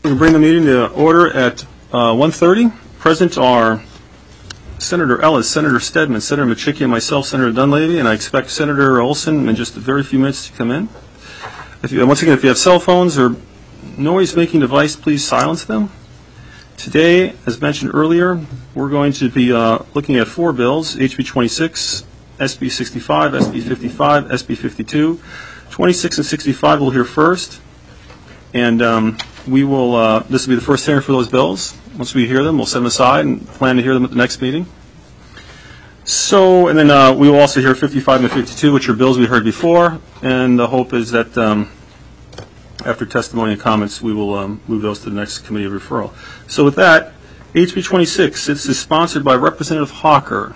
We can bring the meeting to order at 1:30. Present are Senator Ellis, Senator Stedman, Senator Machicki, and myself, Senator Dunleavy, and I expect Senator Olson in just a very few minutes to come in. Once again, if you have cell phones or noise-making device, please silence them. Today, as mentioned earlier, we're going to be looking at 4 bills: HB 26, SB 65, SB 55, SB 52. 26 and 65 we'll hear first, and we will. This will be the first hearing for those bills. Once we hear them, we'll set them aside and plan to hear them at the next meeting. So, and then we will also hear 55 and 52, which are bills we heard before, and the hope is that after testimony and comments, we will move those to the next committee of referral. So with that, HB 26, this is sponsored by Representative Hawker.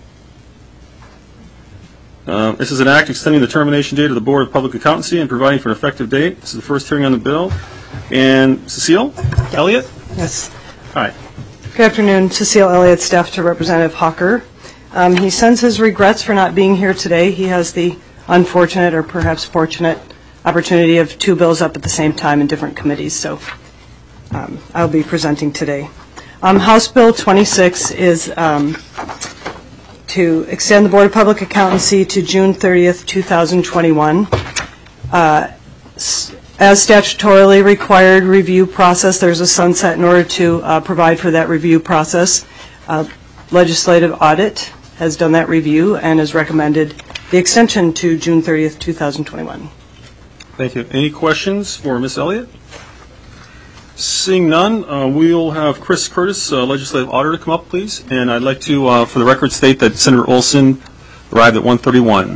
This is an act extending the termination date of the Board of Public Accountancy and providing for an effective date. This is the first hearing on the bill. And Cecile Elliott? Yes. Hi. Good afternoon. Cecile Elliott, staff to Representative Hawker. He sends his regrets for not being here today. He has the unfortunate or perhaps fortunate opportunity of 2 bills up at the same time in different committees, so I'll be presenting today. House Bill 26 is to extend the Board of Public Accountancy to June 30th, 2021. As statutorily required review process, there's a sunset in order to provide for that review process. Legislative Audit has done that review and has recommended the extension to June 30th, 2021. Thank you. Any questions for Ms. Elliott? Seeing none, we'll have Chris Curtis, Legislative Auditor, come up, please. And I'd like to, for the record, state that Senator Olson arrived at 1:31.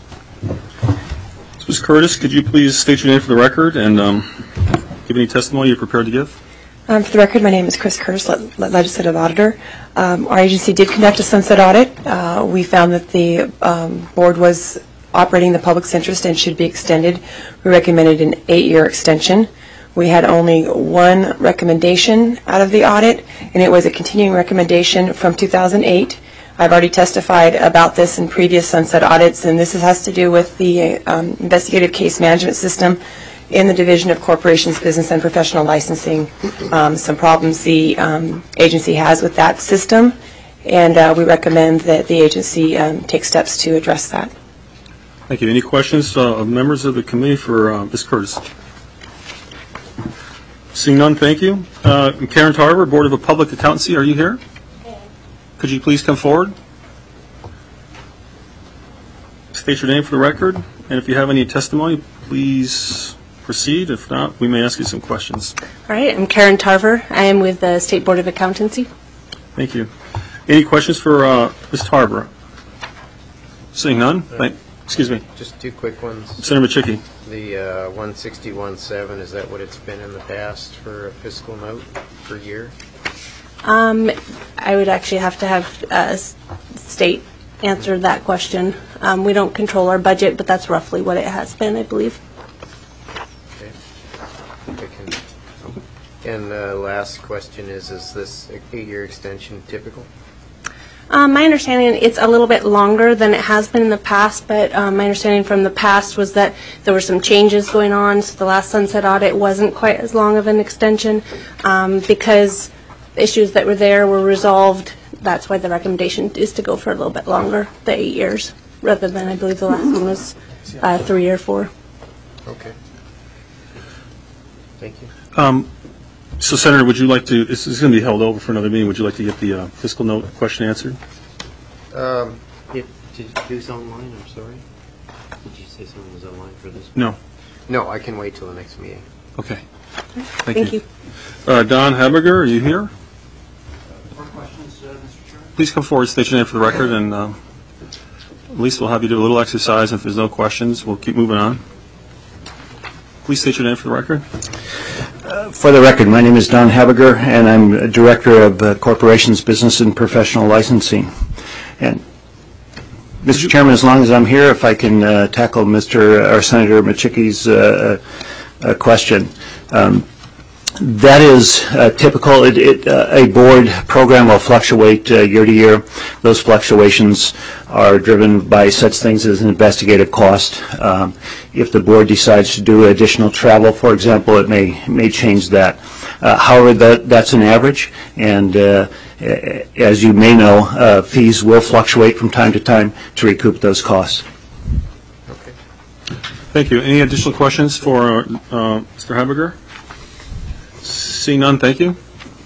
Ms. Curtis, could you please state your name for the record and give any testimony you're prepared to give? For the record, my name is Chris Curtis, Legislative Auditor. Our agency did conduct a sunset audit. We found that the board was operating in the public's interest and should be extended. We recommended an 8-year extension. We had only one recommendation out of the audit, and it was a continuing recommendation from 2008. I've already testified about this in previous sunset audits, and this has to do with the investigative case management system in the Division of Corporations, Business, and Professional Licensing. Some problems the agency has with that system, and we recommend that the agency take steps to address that. Thank you. Any questions of members of the committee for Ms. Curtis? Seeing none, thank you. Karen Tarver, Board of Public Accountancy, are you here? Could you please come forward? State your name for the record, and if you have any testimony, please proceed. If not, we may ask you some questions. All right, I'm Karen Tarver. I am with the State Board of Accountancy. Thank you. Any questions for Ms. Tarver? Seeing none, excuse me. Just 2 quick ones. Senator Machicki. The 161.7, is that what it's been in the past for a fiscal note per year? I would actually have to have State answer that question. We don't control our budget, but that's roughly what it has been, I believe. Okay. And the last question is this 8-year extension typical? My understanding, it's a little bit longer than it has been in the past, but my understanding from the past was that there were some changes going on, so the last sunset audit wasn't quite as long of an extension because issues that were there were resolved. That's why the recommendation is to go for a little bit longer, the 8 years, rather than I believe the last one was 3 or 4. Okay. Thank you. So, Senator, would you like to, this is going to be held over for another meeting, would you like to get the fiscal note question answered? Did you do something online? I'm sorry. Did you say something was online for this? No. No, I can wait till the next meeting. Okay. Thank you. Don Habiger, are you here? More questions, Mr. Chairman? Please come forward, state your name for the record, and at least we'll have you do a little exercise. If there's no questions, we'll keep moving on. Please state your name for the record. For the record, my name is Don Habiger, and I'm Director of Corporations, Business, and Professional Licensing. And Mr. Chairman, as long as I'm here, if I can tackle Senator Machicki's question. That is typical. A board program will fluctuate year to year. Those fluctuations are driven by such things as an investigative cost. If the board decides to do additional travel, for example, it may change that. However, that's an average, and as you may know, fees will fluctuate from time to time to recoup those costs. Okay. Thank you. Any additional questions for Mr. Habiger? Seeing none, thank you.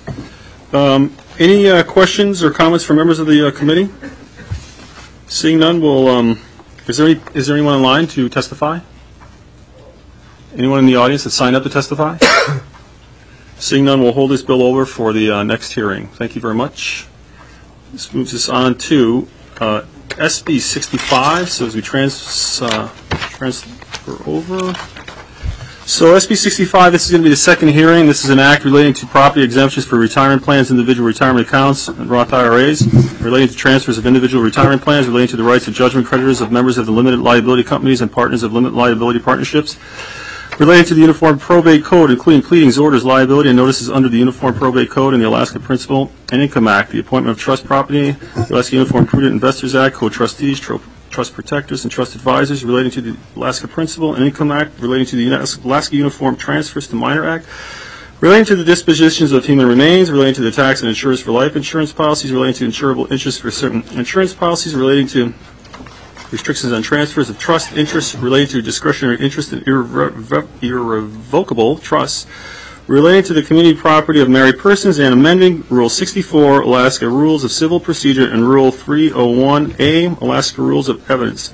Any questions or comments from members of the committee? Seeing none, is there anyone online to testify? Anyone in the audience that signed up to testify? Seeing none, we'll hold this bill over for the next hearing. Thank you very much. This moves us on to SB 65. So as we transfer over. So SB 65, this is going to be the second hearing. This is an act relating to property exemptions for retirement plans, individual retirement accounts, and Roth IRAs, relating to transfers of individual retirement plans, relating to the rights of judgment creditors of members of the limited liability companies and partners of limited liability partnerships, relating to the Uniform Probate Code, including pleadings, orders, liability, and notices under the Uniform Probate Code and the Alaska Principal and Income Act, the appointment of trust property, the Alaska Uniform Prudent Investors Act, co-trustees, trust protectors, and trust advisors, relating to the Alaska Principal and Income Act, relating to the Alaska Uniform Transfers to Minor Act, relating to the dispositions of human remains, relating to the tax and insurance for life insurance policies, relating to insurable interest for certain insurance policies, relating to restrictions on transfers of trust interests, relating to discretionary interest in irrevocable trusts, relating to the community property of married persons, and amending Rule 64, Alaska Rules of Civil Procedure, and Rule 301A, Alaska Rules of Evidence.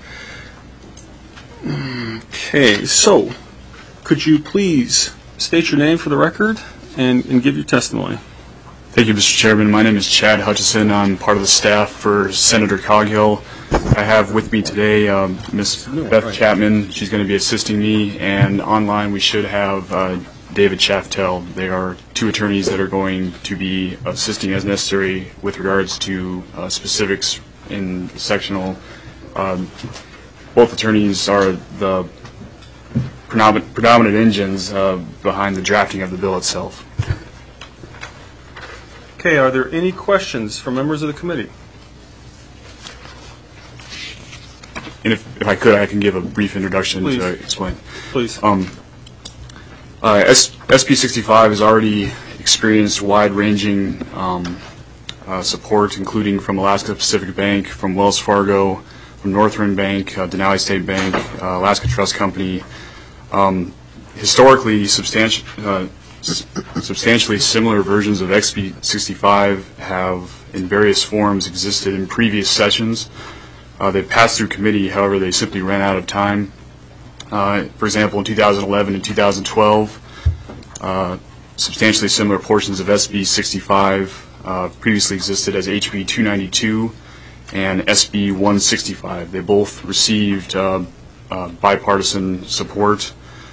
Okay, so could you please state your name for the record and give your testimony? Thank you, Mr. Chairman. My name is Chad Hutchison. I'm part of the staff for Senator Coghill. I have with me today Ms. Beth Chapman. She's going to be assisting me, and online we should have David Shaftel. They are two attorneys that are going to be assisting as necessary with regards to specifics in sectional. Both attorneys are the predominant engines behind the drafting of the bill itself. Okay, are there any questions from members of the committee? And if I could, I can give a brief introduction to explain. Please. SB 65 has already experienced wide-ranging support, including from Alaska Pacific Bank, from Wells Fargo, from Northern Bank, Denali State Bank, Alaska Trust Company. Historically, substantially similar versions of SB 65 have, in various forms, existed in previous sessions. They passed through committee, however, they simply ran out of time. For example, in 2011 and 2012, substantially similar portions of SB 65 previously existed as HB 292 and SB 165. They both received bipartisan support.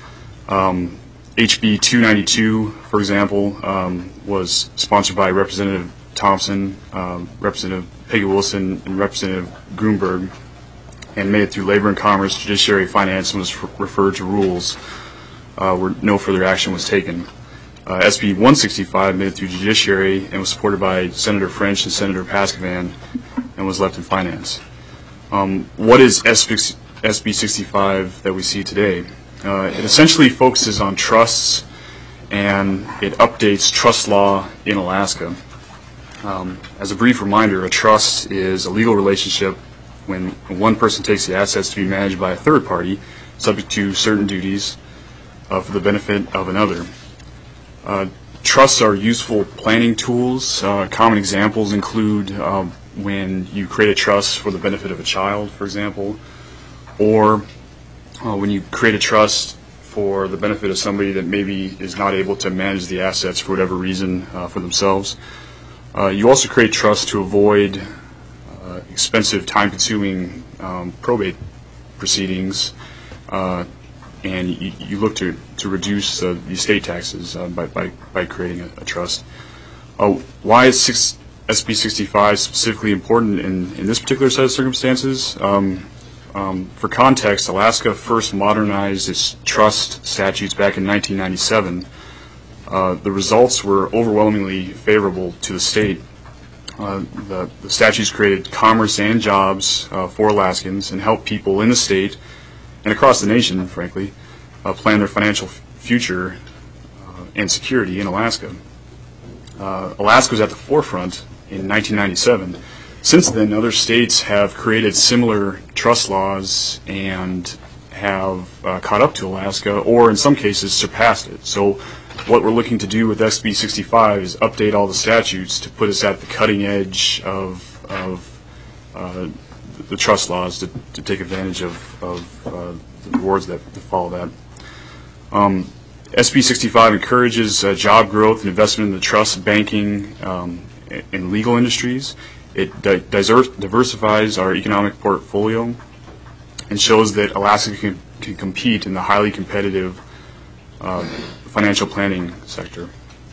HB 292, for example, was sponsored by Representative Thompson, Representative Peggy Wilson, and Representative Grunberg, and made it through Labor and Commerce, Judiciary, Finance, and was referred to rules where no further action was taken. SB 165 made it through Judiciary and was supported by Senator French and Senator Paskovan and was left in Finance. What is SB 65 that we see today? It essentially focuses on trusts, and it updates trust law in Alaska. As a brief reminder, a trust is a legal relationship when one person takes the assets to be managed by a third party, subject to certain duties for the benefit of another. Trusts are useful planning tools. Common examples include when you create a trust for the benefit of a child, for example, or when you create a trust for the benefit of somebody that maybe is not able to manage the assets for whatever reason for themselves. You also create trusts to avoid expensive, time-consuming probate proceedings, and you look to reduce the estate taxes by creating a trust. Why is SB 65 specifically important in this particular set of circumstances? For context, Alaska first modernized its trust statutes back in 1997. The results were overwhelmingly favorable to the state. The statutes created commerce and jobs for Alaskans and helped people in the state and across the nation, frankly, plan their financial future and security in Alaska. Alaska was at the forefront in 1997. Since then, other states have created similar trust laws and have caught up to Alaska, or in some cases surpassed it. So what we're looking to do with SB 65 is update all the statutes to put us at the cutting edge of the trust laws to take advantage of the rewards that follow that. SB 65 encourages job growth and investment in the trust, banking, and legal industries. It diversifies our economic portfolio and shows that Alaska can compete in the highly competitive financial planning sector.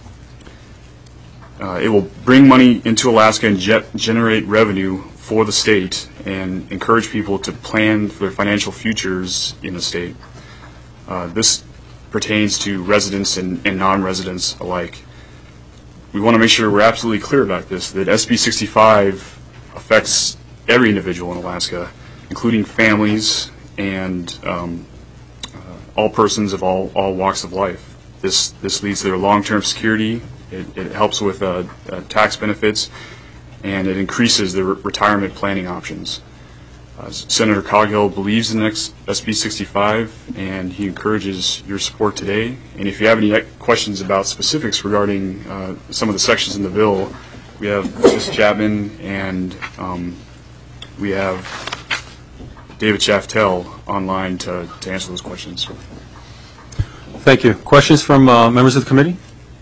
It will bring money into Alaska and generate revenue for the state and encourage people to plan for their financial futures in the state. This pertains to residents and non-residents alike. We want to make sure we're absolutely clear about this, that SB 65 affects every individual in Alaska, including families and all persons of all walks of life. This leads to their long-term security. It helps with tax benefits, and it increases their retirement planning options. Senator Coghill believes in SB 65, and he encourages your support today. And if you have any questions about specifics regarding some of the sections in the bill, we have Ms. Chapman and we have David Shaftel online to answer those questions. Thank you. Questions from members of the committee?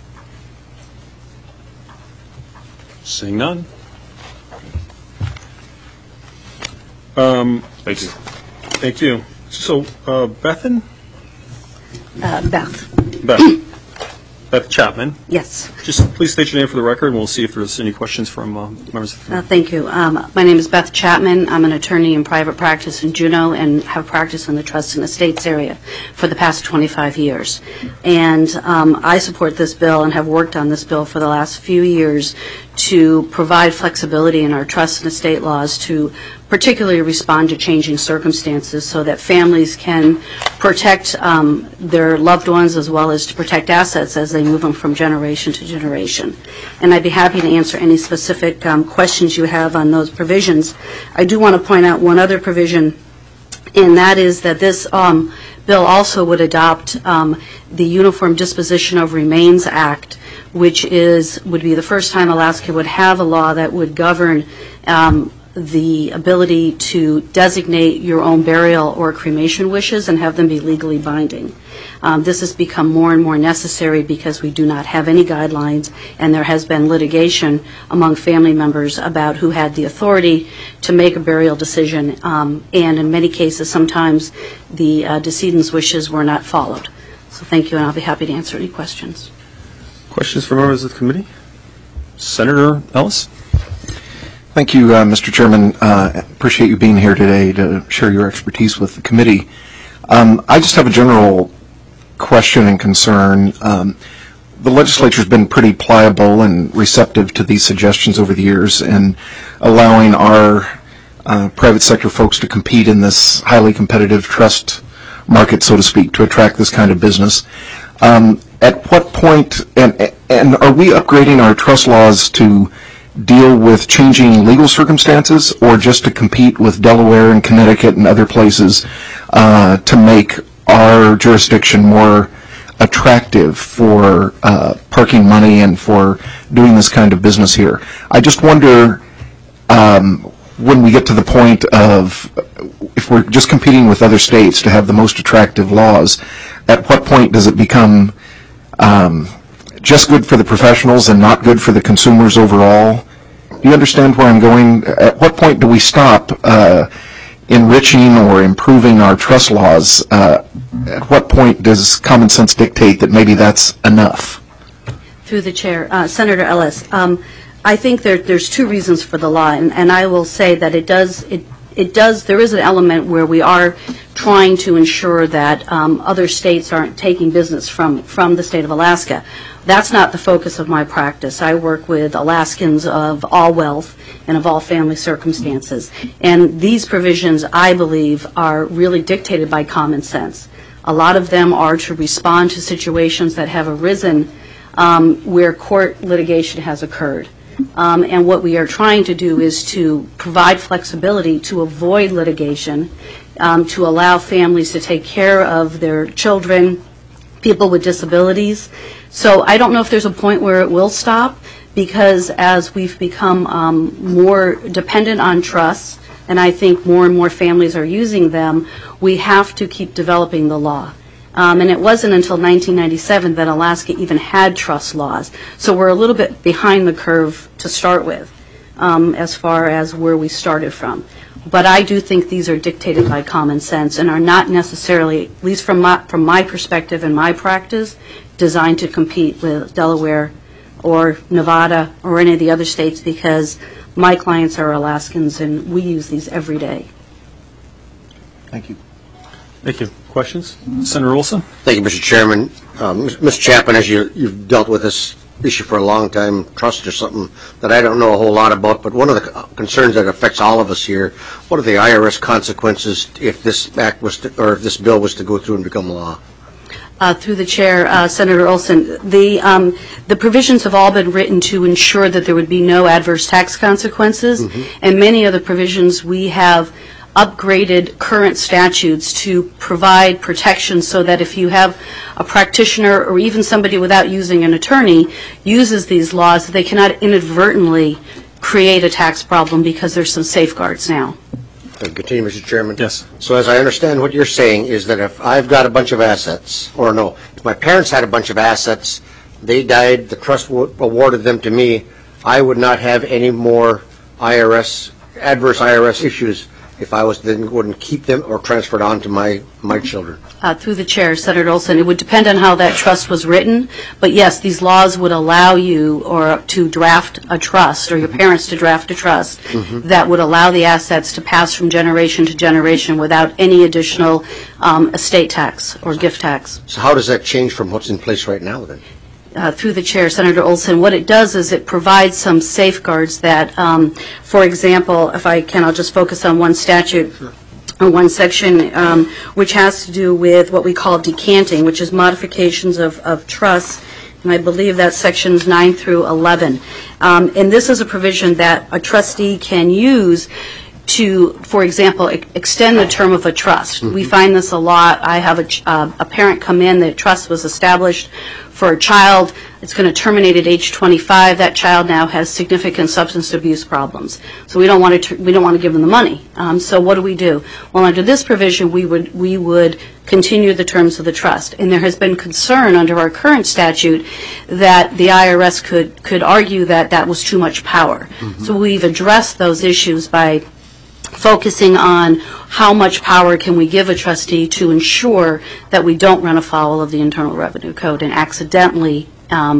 Seeing none. Thank you. Thank you. So, Bethan? Beth Chapman. Yes. Just please state your name for the record, and we'll see if there's any questions from members of the committee. Thank you. My name is Beth Chapman. I'm an attorney in private practice in Juneau and have practiced in the trust and estates area for the past 25 years. And I support this bill and have worked on this bill for the last few years to provide flexibility in our trust and estate laws to particularly respond to changing circumstances so that families can protect their loved ones as well as to protect assets as they move them from generation to generation. And I'd be happy to answer any specific questions you have on those provisions. I do want to point out one other provision, and that is that this bill also would adopt the Uniform Disposition of Remains Act, which would be the first time Alaska would have a law that would govern the ability to designate your own burial or cremation wishes and have them be legally binding. This has become more and more necessary because we do not have any guidelines, and there has been litigation among family members about who had the authority to make a burial decision, and in many cases sometimes the decedent's wishes were not followed. So thank you, and I'll be happy to answer any questions. Questions from members of the committee? Senator Ellis? Thank you, Mr. Chairman. Appreciate you being here today to share your expertise with the committee. I just have a general question and concern. The legislature's been pretty pliable and receptive to these suggestions over the years and allowing our private sector folks to compete in this highly competitive trust market, so to speak, to attract this kind of business. At what point, and are we upgrading our trust laws to deal with changing legal circumstances, or just to compete with Delaware and Connecticut and other places to make our jurisdiction more attractive for parking money and for doing this kind of business here? I just wonder when we get to the point of, if we're just competing with other states to have the most attractive laws, at what point does it become just good for the professionals and not good for the consumers overall? Do you understand where I'm going? At what point do we stop enriching or improving our trust laws? At what point does common sense dictate that maybe that's enough? Through the chair, Senator Ellis, I think there's two reasons for the law, and I will say that there is an element where we are trying to ensure that other states aren't taking business from the state of Alaska. That's not the focus of my practice. I work with Alaskans of all wealth and of all family circumstances. And these provisions, I believe, are really dictated by common sense. A lot of them are to respond to situations that have arisen where court litigation has occurred. And what we are trying to do is to provide flexibility to avoid litigation, to allow families to take care of their children, people with disabilities. So I don't know if there's a point where it will stop, because as we've become more dependent on trusts, and I think more and more families are using them, we have to keep developing the law. And it wasn't until 1997 that Alaska even had trust laws. So we're a little bit behind the curve to start with, as far as where we started from. But I do think these are dictated by common sense and are not necessarily, at least from my perspective and my practice, designed to compete with Delaware or Nevada or any of the other states, because my clients are Alaskans and we use these every day. Thank you. Thank you. Questions? Senator Olson? Thank you, Mr. Chairman. Mr. Chapman, as you've dealt with this issue for a long time, trust is something that I don't know a whole lot about, but one of the concerns that affects all of us here, what are the IRS consequences if this act was to, or if this bill was to go through and become law? Through the chair, Senator Olson, the provisions have all been written to ensure that there would be no adverse tax consequences, and many of the provisions we have upgraded current statutes to provide protection so that if you have a practitioner or even somebody without using an attorney uses these laws, they cannot inadvertently create a tax problem, because there's some safeguards now. Continue, Mr. Chairman. Yes. So as I understand what you're saying is that if I've got a bunch of assets, or no, if my parents had a bunch of assets, they died, the trust awarded them to me, I would not have any more adverse IRS issues if I wouldn't keep them or transfer it on to my children. Through the chair, Senator Olson, it would depend on how that trust was written, but yes, these laws would allow you to draft a trust, or your parents to draft a trust that would allow the assets to pass from generation to generation without any additional estate tax or gift tax. So how does that change from what's in place right now then? Through the chair, Senator Olson, what it does is it provides some safeguards that, for example, if I can, I'll just focus on one statute or one section, which has to do with what we call decanting, which is modifications of trusts, and I believe that's sections 9 through 11. And this is a provision that a trustee can use to, for example, extend the term of a trust. We find this a lot. I have a parent come in, the trust was established for a child. It's going to terminate at age 25. That child now has significant substance abuse problems. So we don't want to give them the money. So what do? Well, under this provision, we would continue the terms of the trust. And there has been concern under our current statute that the IRS could argue that that was too much power. So we've addressed those issues by focusing on how much power can we give a trustee to ensure that we don't run afoul of the Internal Revenue Code and accidentally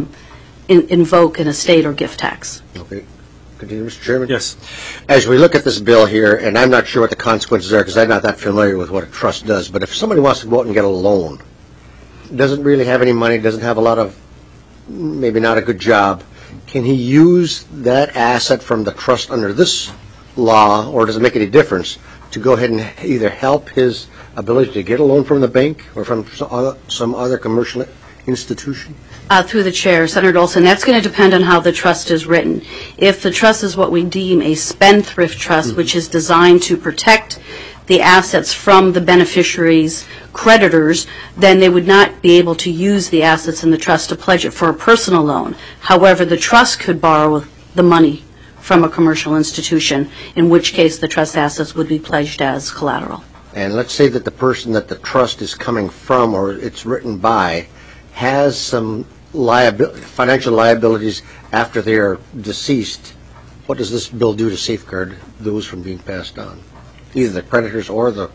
invoke an estate or gift tax. Okay. Continue, Mr. Chairman? Yes. As we look at this bill here, and I'm not sure what the consequences are because I'm not that familiar with what a trust does, but if somebody wants to go out and get a loan, doesn't really have any money, doesn't have a lot of, maybe not a good job, can he use that asset from the trust under this law, or does it make any difference, to go ahead and either help his ability to get a loan from the bank or from some other commercial institution? Through the chair, Senator Olson, that's going to depend on how the trust is written. If the trust is what we deem a spendthrift trust, which is designed to protect the assets from the beneficiaries' creditors, then they would not be able to use the assets in the trust to pledge it for a personal loan. However, the trust could borrow the money from a commercial institution, in which case the trust assets would be pledged as collateral. And let's say that the person that the trust is coming from or it's written by has some financial liabilities after they are deceased. What does this bill do to safeguard those from being passed on? Either the creditors or the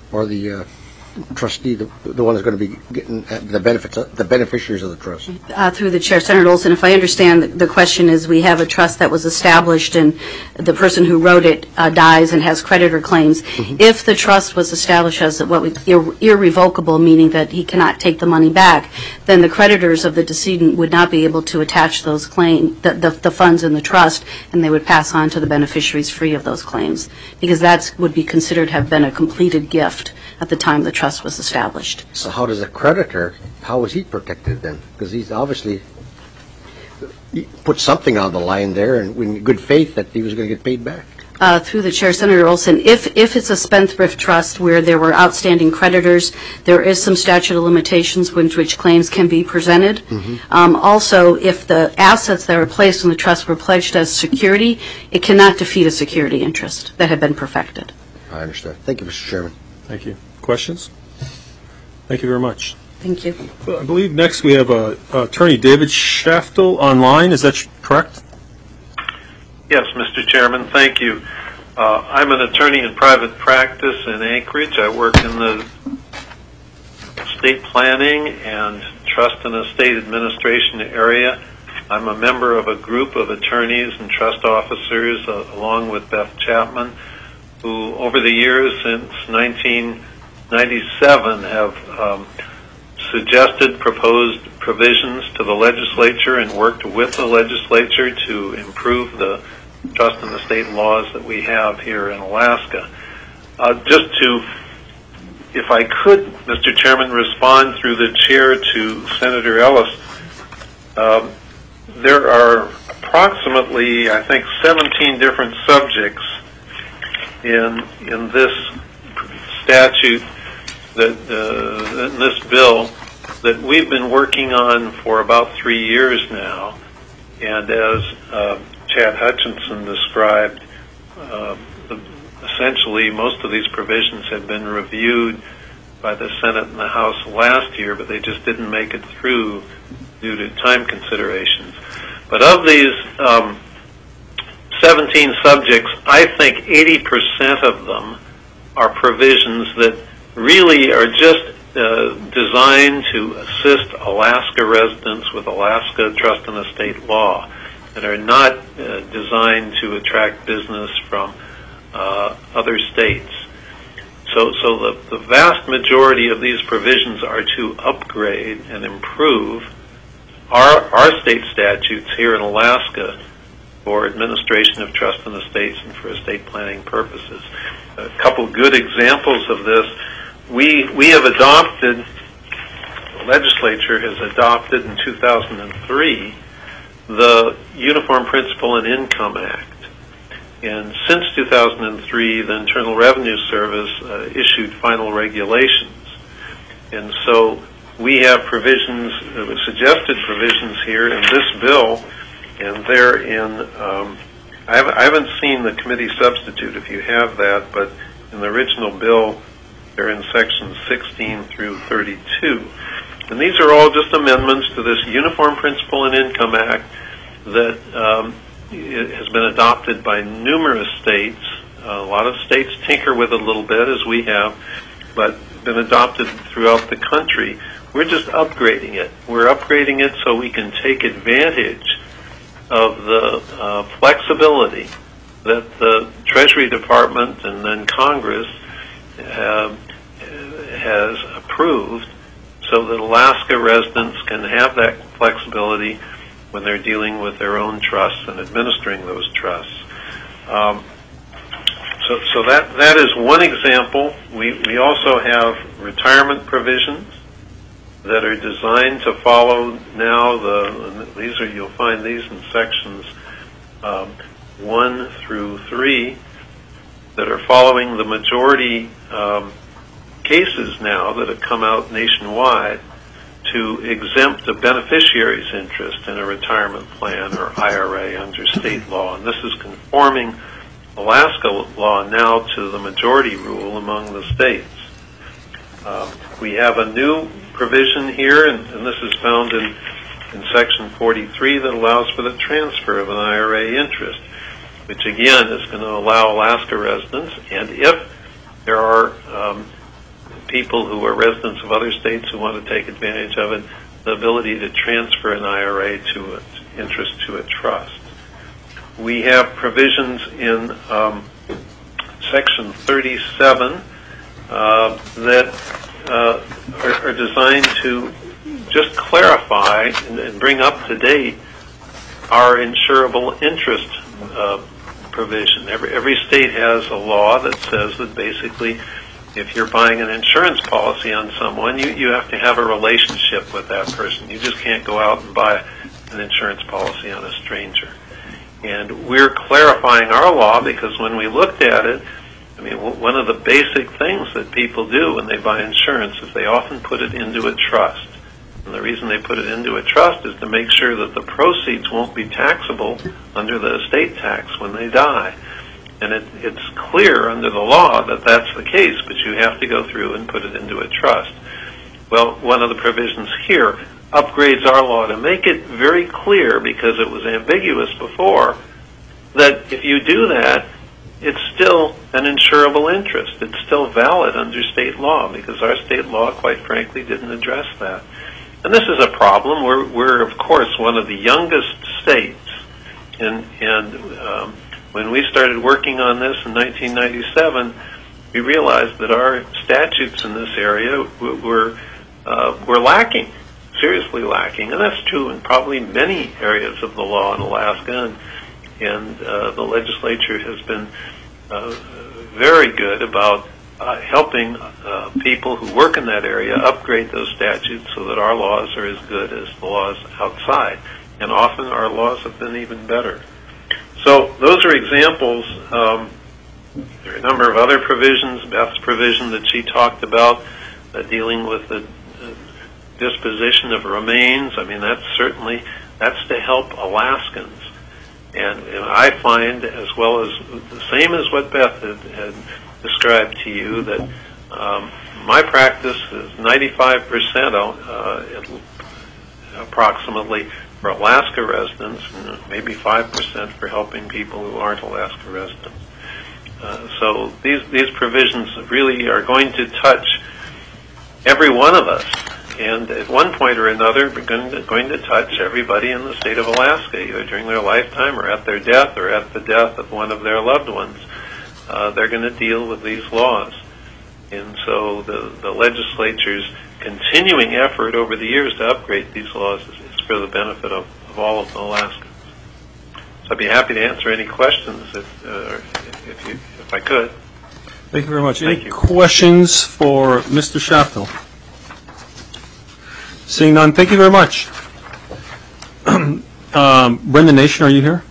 trustee, the one who's going to be getting the benefits, the beneficiaries of the trust. Through the chair, Senator Olson, if I understand the question is, we have a trust that was established and the person who wrote it dies and has creditor claims. If the trust was established as irrevocable, meaning that he cannot take the money back, then the creditors of the decedent would not be able to attach those claims, the funds in the trust, and they would pass on to the beneficiaries free of those claims, because that would be considered to have been a completed gift at the time the trust trust was established. So how does a creditor, how is he protected then? Because he's obviously put something on the line there and in good faith that he was going to get paid back. Through the chair, Senator Olson, if it's a spendthrift trust where there were outstanding creditors, there is some statute of limitations which claims can be presented. Also, if the assets that were placed in the trust were pledged as security, it cannot defeat a security interest that had been perfected. I understand. Thank you, Mr. Chairman. Thank you. Questions? Thank you very much. Thank you. I believe next we have Attorney David Shaftel online. Is that correct? Yes, Mr. Chairman, thank you. I'm an attorney in private practice in Anchorage. I work in the estate planning and trust and estate administration area. I'm a member of a group of attorneys and trust officers, along with Beth Chapman, who over the years since 1997 have suggested, proposed provisions to the legislature and worked with the legislature to improve the trust and estate laws that we have here in Alaska. Just to, if I could, Mr. Chairman, respond through the chair to Senator Ellis, there are approximately, I think, 17 different subjects in this statute, that in this bill, that we've been working on for about 3 years now. And as Chad Hutchinson described, essentially most of these provisions had been reviewed by the Senate and the House last year, but they just didn't make it through due to time considerations. But of these 17 subjects, I think 80% of them are provisions that really are just designed to assist Alaska residents with Alaska trust and estate law, and are not designed to attract business from other states. So the vast majority of these provisions are to upgrade and improve our state statutes here in Alaska for administration of trust and estates and for estate planning purposes. A couple good examples of this. We have adopted, the legislature has adopted in 2003, the Uniform Principal and Income Act. And since 2003, the Internal Revenue Service issued final regulations. And so we have provisions, suggested provisions here in this bill, and they're in, I haven't seen the committee substitute if you have that, but in the original bill, they're in sections 16 through 32. And these are all just amendments to this Uniform Principal and Income Act that has been adopted by numerous states. A lot of states tinker with it a little bit, as we have, but been adopted throughout the country. We're just upgrading it. We're upgrading it so we can take advantage of the flexibility that the Treasury Department and then Congress has approved, so that Alaska residents can have that flexibility when they're dealing with their own trusts and administering those trusts. So that is one example. We also have retirement provisions that are designed to follow now you'll find these in sections 1 through 3 that are following the majority cases now that have come out nationwide to exempt a beneficiary's interest in a retirement plan or IRA under state law. And this is conforming Alaska law now to the majority rule among the states. We have a new provision here, and this is found in Section 43, that allows for the transfer of an IRA interest, which again is going to allow Alaska residents, and if there are people who are residents of other states who want to take advantage of it, the ability to transfer an IRA to interest to a trust. We have provisions in Section 37 that are designed to just clarify and bring up to date our insurable interest provision. Every state has a law that says that basically if you're buying an insurance policy on someone, you have to have a relationship with that person. You just can't go out and buy an insurance policy on a stranger. And we're clarifying our law because when we looked at it, I mean, one of the basic things that people do when they buy insurance is they often put it into a trust. And the reason they put it into a trust is to make sure that the proceeds won't be taxable under the estate tax when they die. And it's clear under the law that that's the case, but you have to go through and put it into a trust. Well, one of the provisions here upgrades our law to make it very clear, because it was ambiguous before, that if you do that, it's still an insurable interest. It's still valid under state law, because our state law, quite frankly, didn't address that. And this is a problem. We're of course, one of the youngest states, and when we started working on this in 1997, we realized that our statutes in this area were lacking, seriously lacking, and that's true in probably many areas of the law in Alaska. And the legislature has been very good about helping people who work in that area upgrade those statutes so that our laws are as good as the laws outside. And often our laws have been even better. So those are examples. There are a number of other provisions. Beth's provision that she talked about dealing with the disposition of remains. I mean, that's to help Alaskans. And I find, as well as the same as what Beth had described to you, that my practice is 95% approximately for Alaska residents, and maybe 5% for helping people who aren't Alaska residents. So these provisions really are going to touch every one of us. And at one point or another, we're going to touch everybody in the state of Alaska, either during their lifetime or at their death or at the death of one of their loved ones. They're going to deal with these laws. And so the legislature's continuing effort over the years to upgrade these laws is for the benefit of all of the Alaskans. So I'd be happy to answer any questions if I could. Thank you very much. Thank Any you. questions for Mr. Shaftel? Seeing none, thank you very much. Brenda Nation, are you here?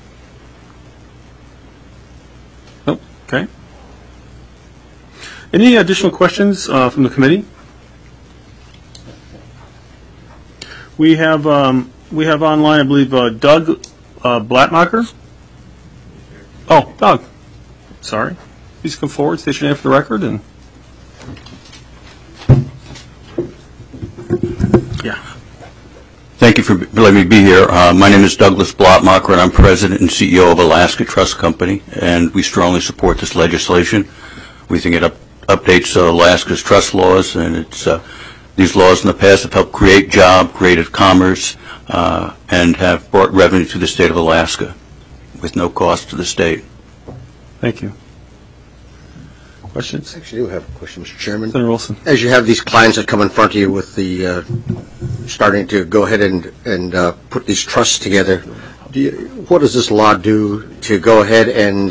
Nope. Okay. Any additional questions from the committee? We have online, I believe, Doug Blattmacher. Oh, Doug. Sorry. Please come forward, state your name for the record, and. Yeah. Thank you for letting me be here. My name is Douglas Blattmacher, and I'm President and CEO of Alaska Trust Company, and we strongly support this legislation. We think it updates Alaska's trust laws, and these laws in the past have helped create jobs, created commerce, and have brought revenue to the state of Alaska with no cost to the state. Thank you. Questions? I actually do have a question, Mr. Chairman. Senator Wilson. As you have these clients that come in front of you with the starting to go ahead and put these trusts together, what does this law do to go ahead and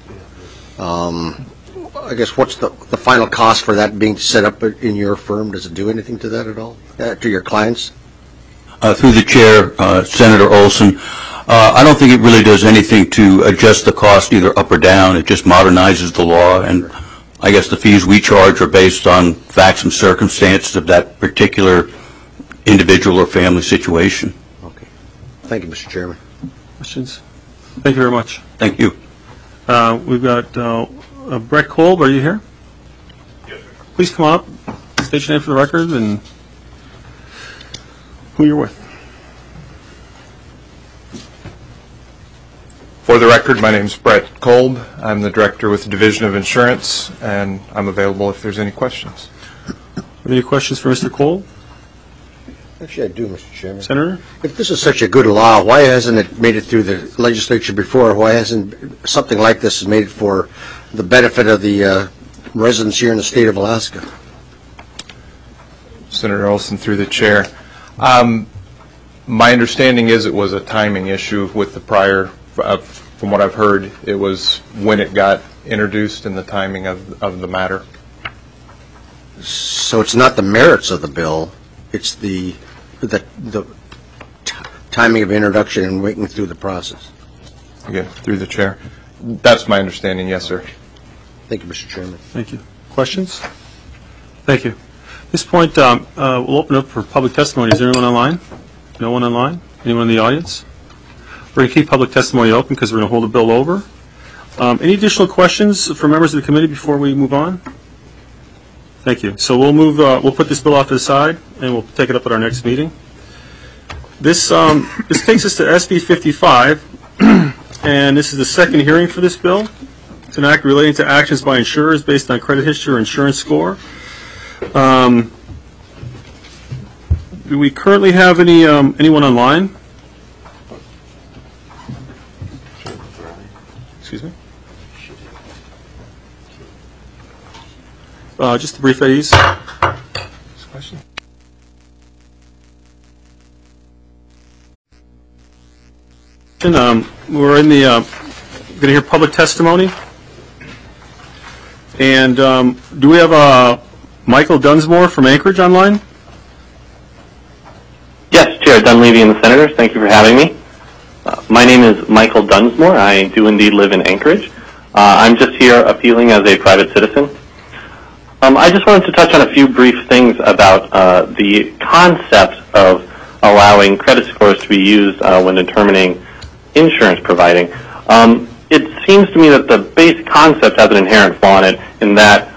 I guess what's the final cost for that being set up in your firm? Does it do anything to that at all, to your clients? Through the chair, Senator Olson, I don't think it really does anything to adjust the cost either up or down. It just modernizes the law, and I guess the fees we charge are based on facts and circumstances of that particular individual or family situation. Okay. Thank you, Mr. Chairman. Questions? Thank you very much. Thank you. We've got Brett Kolb. Are you here? Yes, sir. Please come up, state your name for the record, and who you're with. For the record, my name is Brett Kolb. I'm the director with the Division of Insurance, and I'm available if there's any questions. Any questions for Mr. Kolb? Actually, I do, Mr. Chairman. Senator? If this is such a good law, why hasn't it made it through the legislature before? Why hasn't something like this made it for the benefit of the residents here in the state of Alaska? Senator Olson, through the chair. My understanding is it was a timing issue with the prior, from what I've heard, it was when it got introduced and the timing of the matter. So it's not the merits of the bill, it's the timing of introduction and working through the process. Again, through the chair. That's my understanding, yes, sir. Thank you, Mr. Chairman. Thank you. Questions? Thank you. At this point, we'll open up for public testimony. Is there anyone online? No one online? Anyone in the audience? We're going to keep public testimony open because we're going to hold the bill over. Any additional questions for members of the committee before we move on? Thank you. So we'll move. We'll put this bill off to the side, and we'll take it up at our next meeting. This takes us to SB 55, and this is the second hearing for this bill. It's an act relating to actions by insurers based on credit history or insurance score. Do we currently have anyone online? Excuse me? Just a brief ease. Question? We're in the going to hear public testimony, and do we have Michael Dunsmore from Anchorage online? Yes, Chair Dunleavy and the Senators, thank you for having me. My name is Michael Dunsmore. I do indeed live in Anchorage. I'm just here appealing as a private citizen. I just wanted to touch on a few brief things about the concept of allowing credit scores to be used when determining insurance providing. It seems to me that the base concept has an inherent flaw in it, in that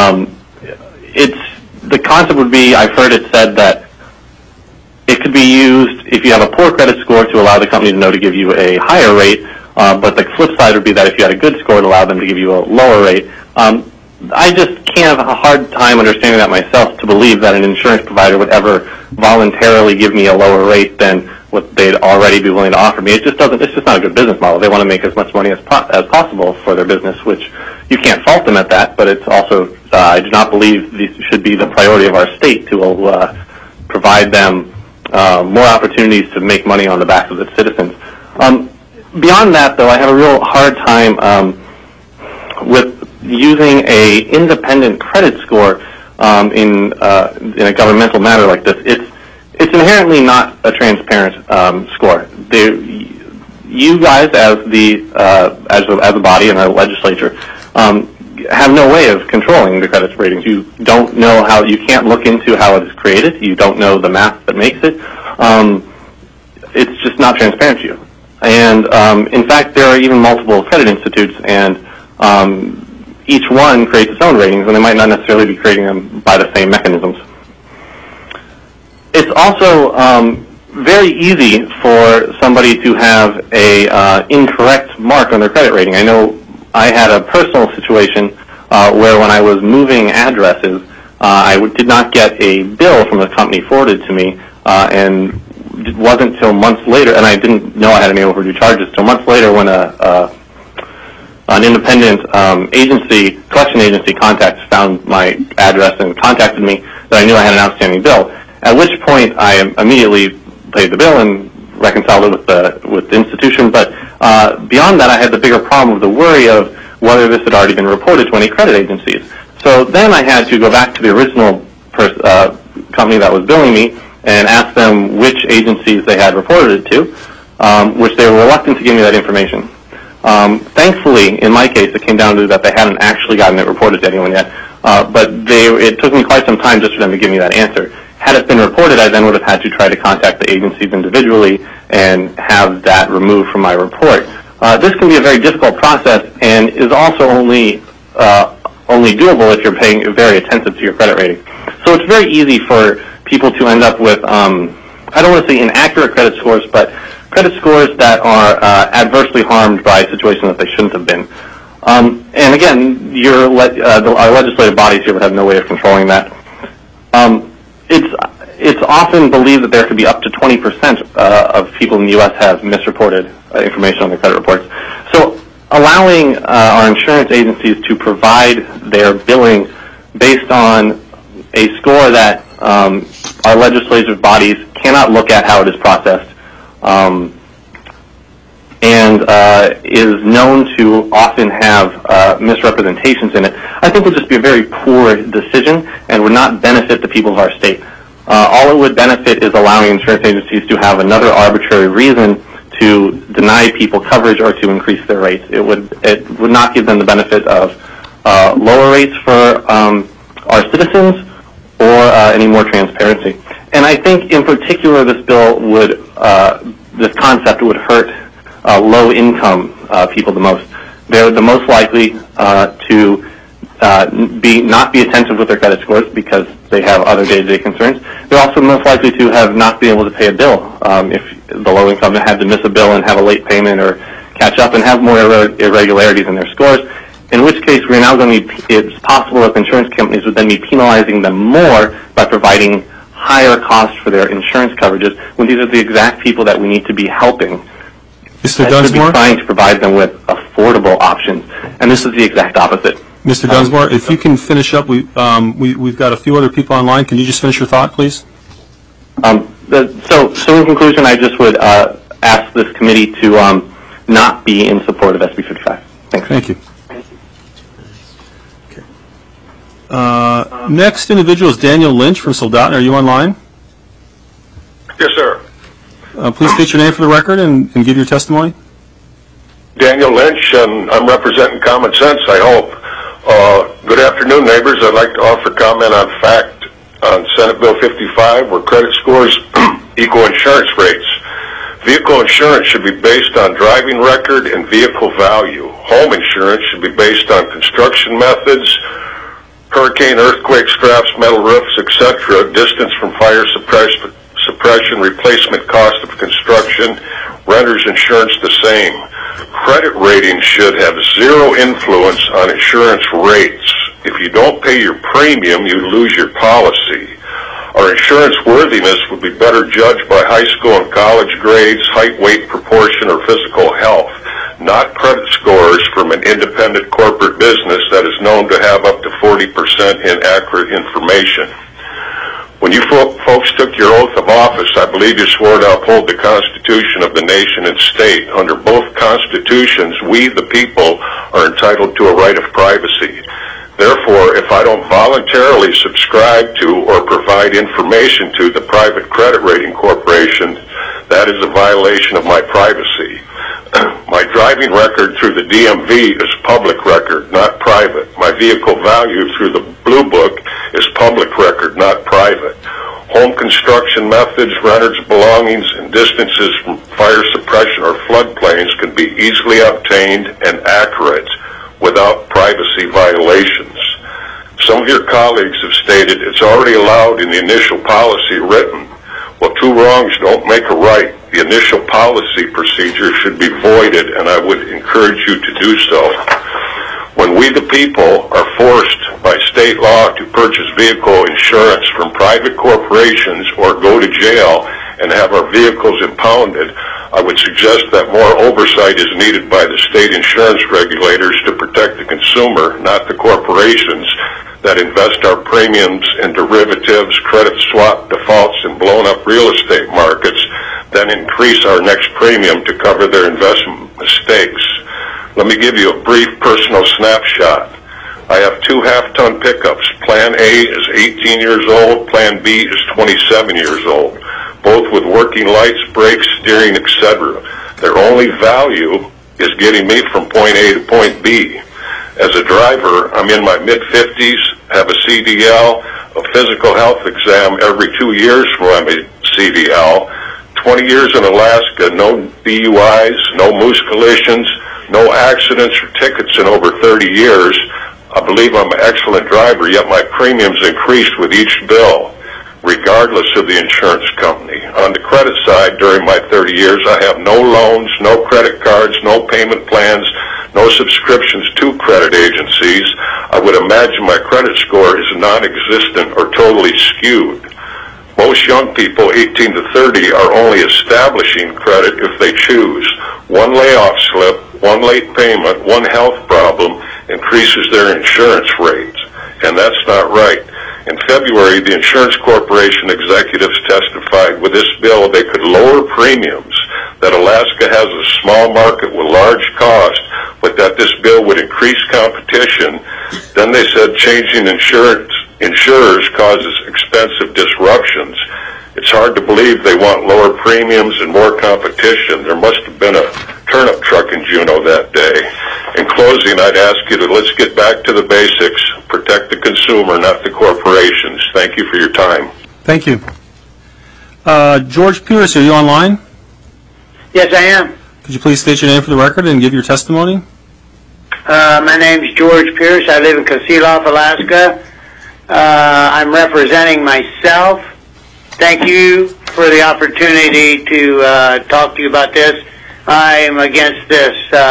the concept would be, I've heard it said that it could be used if you have a poor credit score to allow the company to know to give you a higher rate, but the flip side would be that if you had a good score to allow them to give you a lower rate. I just can't have a hard time understanding that myself, to believe that an insurance provider would ever voluntarily give me a lower rate than what they'd already be willing to offer me. It's just not a good business model. They want to make as much money as possible for their business, which you can't fault them at that, but it's also, I do not believe this should be the priority of our state to provide them more opportunities to make money on the backs of its citizens. Beyond that, though, I have a real hard time with using a independent credit score in a governmental matter like this. It's inherently not a transparent score. You guys, as a body and a legislature, have no way of controlling the credit ratings. You don't know how. You can't look into how it is created. You don't know the math that makes it. It's just not transparent to you. And in fact, there are even multiple credit institutes, and each one creates its own ratings, and they might not necessarily be creating them by the same mechanisms. It's also very easy for somebody to have a incorrect mark on their credit rating. I know I had a personal situation where when I was moving addresses, I did not get a bill from the company forwarded to me, and it wasn't until months later, and I didn't know I had any overdue charges, until months later when an independent collection agency found my address and contacted me, that I knew I had an outstanding bill. At which point I immediately paid the bill and reconciled it with the institution. But beyond that, I had the bigger problem of the worry of whether this had already been reported to any credit agencies. So then I had to go back to the original company that was billing me and ask them which agencies they had reported it to, which they were reluctant to give me that information. Thankfully, in my case, it came down to that they hadn't actually gotten it reported to anyone yet, but it took me quite some time just for them to give me that answer. Had it been reported, I then would have had to try to contact the agencies individually and have that removed from my report. This can be a very difficult process and is also only doable if you're paying very attentive to your credit rating. So it's very easy for people to end up with, I don't want to say inaccurate credit scores, but credit scores that are adversely harmed by a situation that they shouldn't have been. And again, our legislative bodies here would have no way of controlling that. It's often believed that there could be up to 20% of people in the U.S. have misreported information on their credit reports. So allowing our insurance agencies to provide their billing based on a score that our legislative bodies cannot look at how it is processed and is known to often have misrepresentations in it, I think would just be a very poor decision and would not benefit the people of our state. All it would benefit is allowing insurance agencies to have another arbitrary reason to deny people coverage or to increase their rates. It would not give them the benefit of lower rates for our citizens or any more transparency. And I think in particular this bill would, this concept would hurt low-income people the most. They're the most likely to not be attentive with their credit scores because they have other day-to-day concerns. They're also most likely to have not been able to pay a bill if the low income had to miss a bill and have a late payment or catch up and have more irregularities in their scores, in which case we're now going to it's possible that insurance companies would then be penalizing them more by providing higher costs for their insurance coverages when these are the exact people that we need to be helping. Mr. Dunsmore? Trying to provide them with affordable options, and this is the exact opposite. Mr. Dunsmore, if you can finish up, we've got a few other people online. Can you just finish your thought, please? So in conclusion, I just would ask this committee to not be in support of SB 55. Thanks. Thank you. Next individual is Daniel Lynch from Soldotna. Are you online? Yes, sir. Please state your name for the record and give your testimony. Daniel Lynch, and I'm representing Common Sense, I hope. Good afternoon, neighbors. I'd like to offer comment on fact on Senate Bill 55, where credit scores equal insurance rates. Vehicle insurance should be based on driving record and vehicle value. Home insurance should be based on construction methods, hurricane, earthquake straps, metal roofs, etc., distance from fire suppression, replacement cost of construction, renders insurance the same. Credit ratings should have zero influence on insurance rates. If you don't pay your premium, you lose your policy. Our insurance worthiness would be better judged by high school and college grades, height, weight, proportion, or physical health, not credit scores from an independent corporate business that is known to have up to 40% inaccurate information. When you folks took your oath of office, I believe you swore to uphold the Constitution of the nation and state. Under both constitutions, we, the people, are entitled to a right of privacy. Therefore, if I don't voluntarily subscribe to or provide information to the private credit rating corporation, that is a violation of my privacy. My driving record through the DMV is public record, not private. My vehicle value through the Blue Book is public record, not private. Home construction methods, renters' belongings, and distances from fire suppression or floodplains can be easily obtained and accurate without privacy violations. Some of your colleagues have stated it's already allowed in the initial policy written. Well, two wrongs don't make a right. The initial policy procedure should be voided, and I would encourage you to do so. When we, the people, are forced by state law to purchase vehicle insurance from private corporations or go to jail and have our vehicles impounded, I would suggest that more oversight is needed by the state insurance regulators to protect the consumer, not the corporations that invest our premiums in derivatives, credit swap defaults, and blown-up real estate markets, then increase our next premium to cover their investment mistakes. Let me give you a brief personal snapshot. I have two half-ton pickups. Plan A is 18 years old. Plan B is 27 years old, both with working lights, brakes, steering, etc. Their only value is getting me from point A to point B. As a driver, I'm in my mid-50s, have a CDL, a physical health exam every 2 years for my CDL, 20 years in Alaska, no DUIs, no moose collisions, no accidents or tickets in over 30 years. I believe I'm an excellent driver, yet my premiums increased with each bill, regardless of the insurance company. On the credit side, during my 30 years, I have no loans, no credit cards, no payment plans, no subscriptions to credit agencies. I would imagine my credit score is non-existent or totally skewed. Most young people, 18 to 30, are only establishing credit if they choose. One layoff slip, one late payment, one health problem increases their insurance rates, and that's not right. In February, the insurance corporation executives testified with this bill they could lower premiums, that Alaska has a small market with large cost, but that this bill would increase competition. Then they said changing insurers causes expensive disruptions. It's hard to believe they want lower premiums and more competition. There must have been a turnip truck in Juneau that day. In closing, I'd ask you to let's get back to the basics, protect the consumer, not the corporations. Thank you for your time. Thank you. George Pierce, are you online? Yes, I am. Could you please state your name for the record and give your testimony? My name's George Pierce. I live in Kasilof, Alaska. I'm representing myself. Thank you for the opportunity to talk to you about this. I'm against this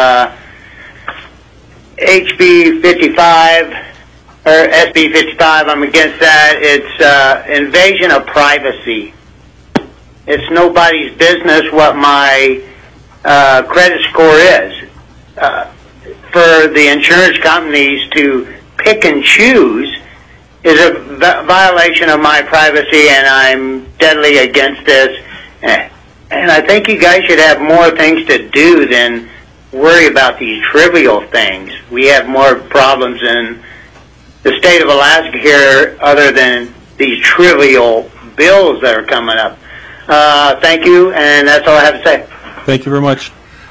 HB 55 or SB 55. I'm against that. It's invasion of privacy. It's nobody's business what my credit score is. For the insurance companies to pick and choose is a violation of my privacy, and I'm deadly against this. And I think you guys should have more things to do than worry about these trivial things. We have more problems in the state of Alaska here other than these trivial bills that are coming up. Thank you, and that's all I have to say. Thank you very much.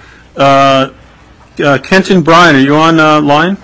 Kenton Bryan, are you on line?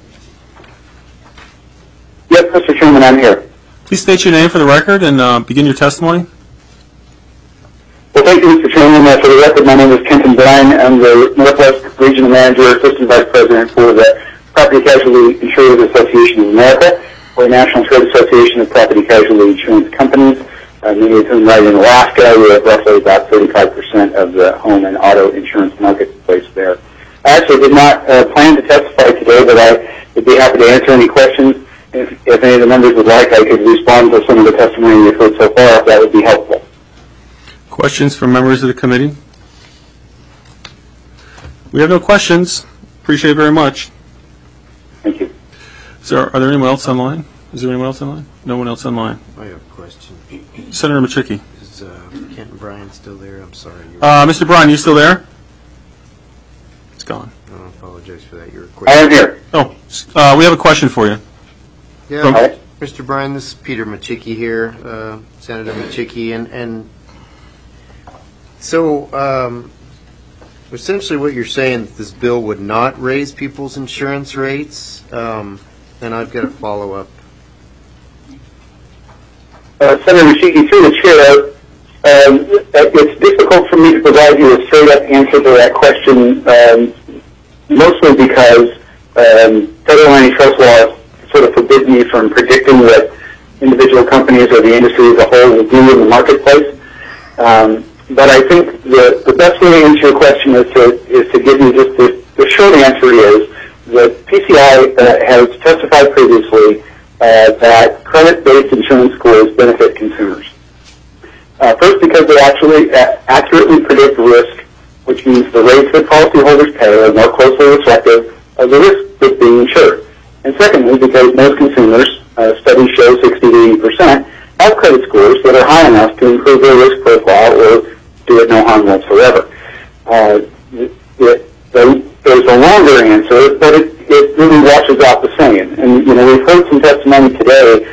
Yes, Mr. Chairman, I'm here. Please state your name for the record and begin your testimony. Well, thank you, Mr. Chairman. For the record, my name is Kenton Bryan. I'm the Northwest Regional Manager, Assistant Vice President for the Property Casualty Insurers Association of America, or National Trade Association of Property Casualty Insurance Companies. Many of whom right in Alaska. We have roughly about 35% of the home and auto insurance marketplace there. I actually did not plan to testify today, but I would be happy to answer any questions. If any of the members would like, I could respond to some of the testimony you've heard so far, if that would be helpful. Questions from members of the committee? We have no questions. Appreciate it very much. Thank you. So are there anyone else online? Is there anyone else online? No one else online. I have a question. Senator Machicki. Is Kenton Bryan still there? I'm sorry. Mr. Bryan, you still there? It's gone. I apologize for that. You were quick. I am here. Oh, we have a question for you. Yeah, Mr. Bryan, this is Peter Machicki here, Senator Machicki, and so essentially what you're saying that this bill would not raise people's insurance rates, and I've got a follow-up. Senator Machicki, through the chair, it's difficult for me to provide you a straight-up answer to that question, mostly because federal antitrust laws sort of forbid me from predicting what individual companies or the industry as a whole will do in the marketplace. But I think the best way to answer your question is to give you just the short answer is that PCI has testified previously that credit-based insurance scores benefit consumers. First, because they actually accurately predict risk, which means the rates that policyholders pay are more closely reflective of the risk that's being insured. And secondly, because most consumers, studies show 60 to 80%, have credit scores that are high enough to improve their risk profile or do it no harm whatsoever. There's a longer answer, but it really washes out the same. And, we've heard some testimony today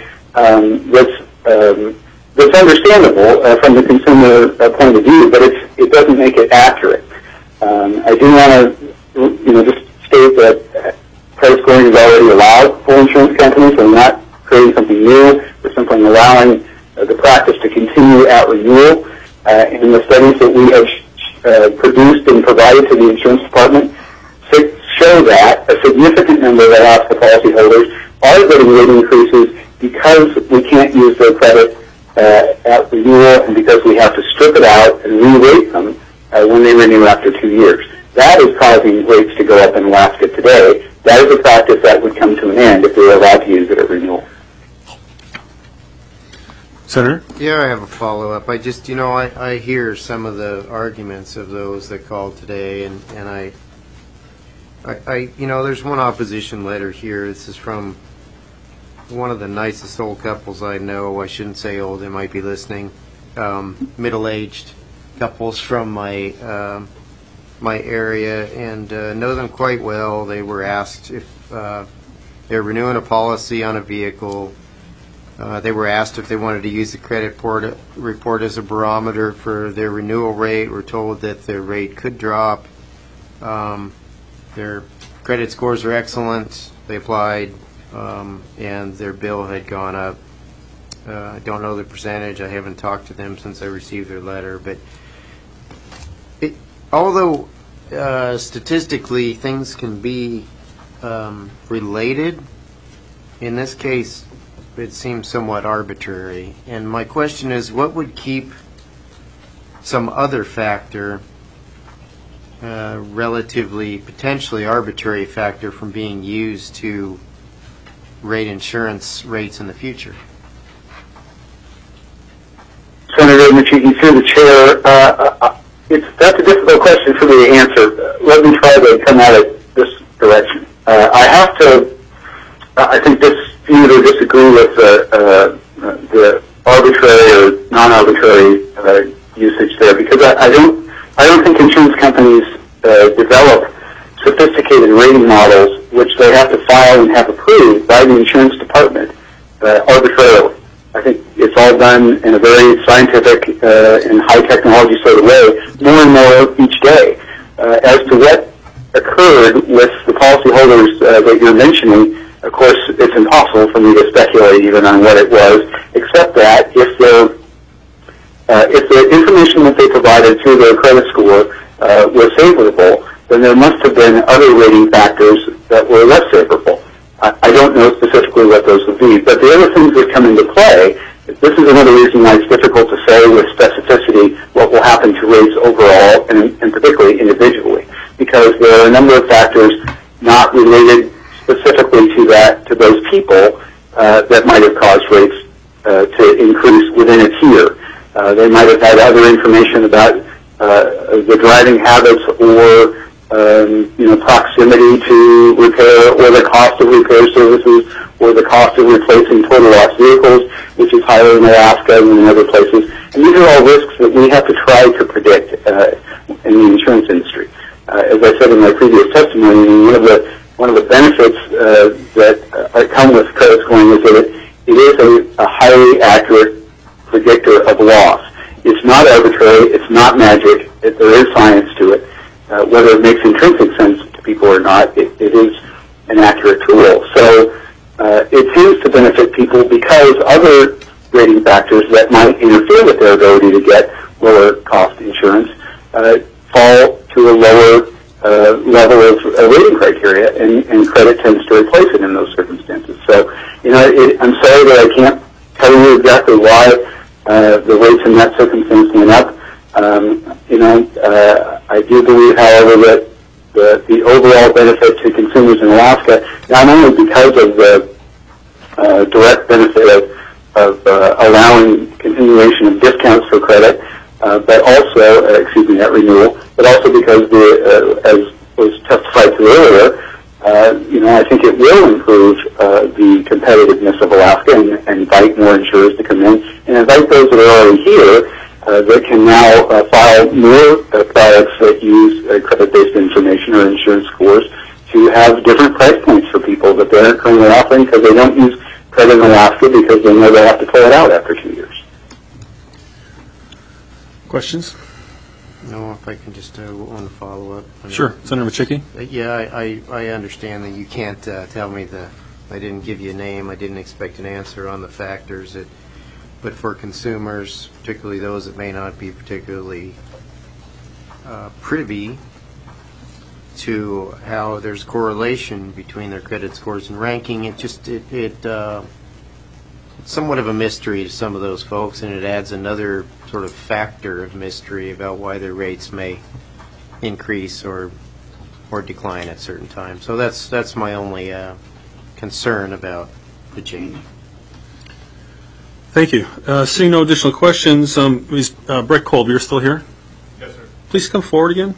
that's understandable from the consumer point of view, but it doesn't make it accurate. I do want to, just state that credit scoring is already allowed for insurance companies, so we're not creating something new. We're simply allowing the practice to continue at renewal. In the studies that we have produced and provided to the insurance department show that a significant number of Alaska policyholders are getting rate increases because we can't use their credit at renewal and because we have to strip it out and re-rate them when they renew after 2 years. That is causing rates to go up in Alaska today. That is a practice that would come to an end if they were allowed to use it at renewal. Senator? Yeah, I have a follow-up. I just, I hear some of the arguments of those that called today, and I there's one opposition letter here. This is from one of the nicest old couples I know. I shouldn't say old, they might be listening. Middle-aged couples from my my area and know them quite well. They were asked if they're renewing a policy on a vehicle. They were asked if they wanted to use the credit report as a barometer for their renewal rate. We're told that their rate could drop. Their credit scores are excellent. They applied, and their bill had gone up. I don't know the percentage. I haven't talked to them since I received their letter. But although statistically things can be related, in this case it seems somewhat arbitrary. And my question is, what would keep some other factor, relatively, potentially arbitrary factor, from being used to rate insurance rates in the future? Senator Machiki, through the chair, that's a difficult question for me to answer. Let me try to come at it this direction. I think either disagree with the arbitrary or non-arbitrary usage there, because I don't think insurance companies develop sophisticated rating models which they have to file and have approved by the insurance department arbitrarily. I think it's all done in a very scientific and high technology sort of way, more and more each day. As to what occurred with the policyholders that you're mentioning, of course, it's impossible for me to speculate even on what it was, except that if the information that they provided through their credit score was favorable, then there must have been other rating factors that were less favorable. I don't know specifically what those would be, but the other things that come into play, this is another reason why it's difficult to say with specificity what will happen to rates overall and particularly individually, because there are a number of factors not related specifically to those people that might have caused rates to increase within a tier. They might have had other information about the driving habits or proximity to repair, or the cost of repair services, or the cost of replacing total loss vehicles, which is higher in Alaska than in other places. And these are all risks that we have to try to predict in the insurance industry. As I said in my previous testimony, one of the benefits that come with credit scoring is that it is a highly accurate predictor of loss. It's not arbitrary. It's not magic. There is science to it. Whether it makes intrinsic sense to people or not, it is an accurate tool. So it tends to benefit people because other rating factors that might interfere with their ability to get lower cost insurance fall to a lower level of rating criteria, and credit tends to replace it in those circumstances. So, I'm sorry that I can't tell you exactly why the rates in that circumstance went up. I do believe, however, that the overall benefit to consumers in Alaska, not only because of the direct benefit of allowing continuation of discounts for credit, but also, at renewal, but also because, as was testified to earlier, I think it will improve the competitiveness of Alaska and invite more insurers to come in and invite those that are already here that can now file more products that use credit-based information or insurance scores to have different price points for people that they aren't currently offering because they don't use credit in Alaska because they know they have to pull it out after 2 years. Questions? No, if I can just want to follow up. Sure. Senator Machiki? Yeah, I understand that you can't tell me I didn't give you a name. I didn't expect an answer on the factors. But for consumers, particularly those that may not be particularly privy to how there's correlation between their credit scores and ranking, it's somewhat of a mystery to some of those folks, and it adds another sort of factor of mystery about why their rates may increase or decline at certain times. So that's my only concern about the change. Thank you. Seeing no additional questions, Brett Kolb, you're still here? Yes, sir. Please come forward again.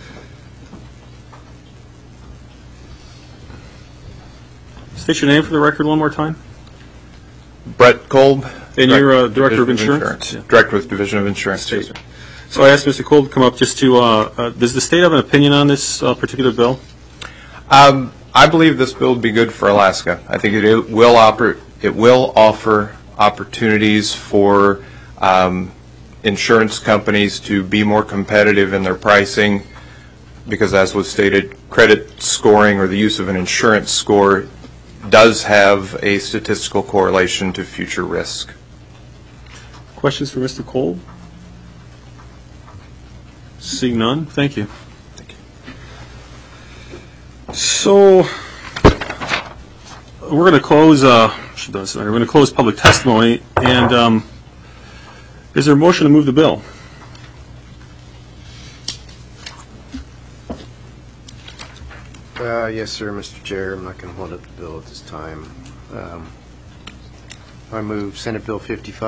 State your name for the record one more time. Brett Kolb. And you're Director of Insurance? Yeah. Director with Division of Insurance. Yes, So I asked Mr. Cole to come up just to, does the state have an opinion on this particular bill? I believe this bill would be good for Alaska. I think it will offer opportunities for insurance companies to be more competitive in their pricing because, as was stated, credit scoring or the use of an insurance score does have a statistical correlation to future risk. Questions for Mr. Cole? Seeing none, thank you. So we're going to close. We're going to close public testimony, and is there a motion to move the bill? Yes, sir, Mr. Chair. I'm not going to hold up the bill at this time. I move Senate Bill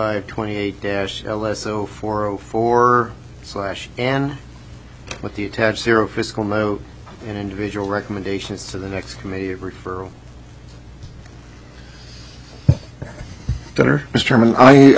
5528-LSO404/N with the attached zero fiscal note and individual recommendations to the next committee of referral. Senator? Mr. Chairman,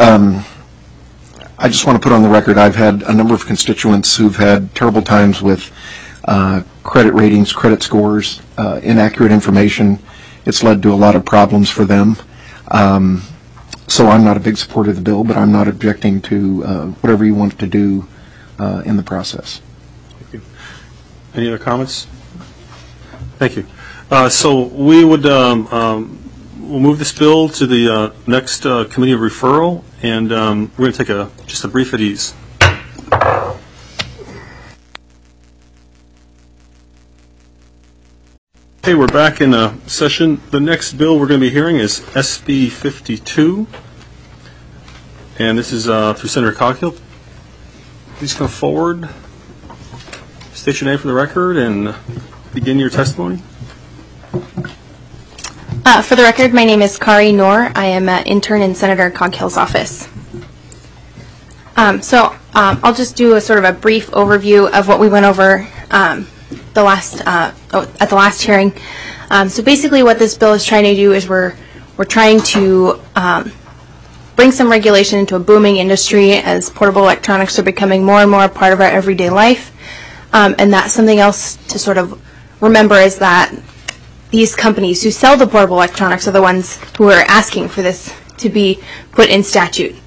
I just want to put on the record I've had a number of constituents who've had terrible times with credit ratings, credit scores, inaccurate information. It's led to a lot of problems for them. So I'm not a big supporter of the bill, but I'm not objecting to whatever you want to do in the process. Thank you. Any other comments? Thank you. So we would we'll move this bill to the next committee of referral, and we're going to take just a brief at ease. Okay, we're back in session. The next bill we're going to be hearing is SB 52, and this is through Senator Coghill. Please come forward, state your name for the record, and begin your testimony. For the record, my name is Kari Noor. I am an intern in Senator Coghill's office. I'll just do a sort of a brief overview of what we went over at the last hearing. So basically what this bill is trying to do is we're trying to bring some regulation into a booming industry as portable electronics are becoming more and more a part of our everyday life. And that's something else to sort of remember is that these companies who sell the portable electronics are the ones who are asking for this to be put in statute.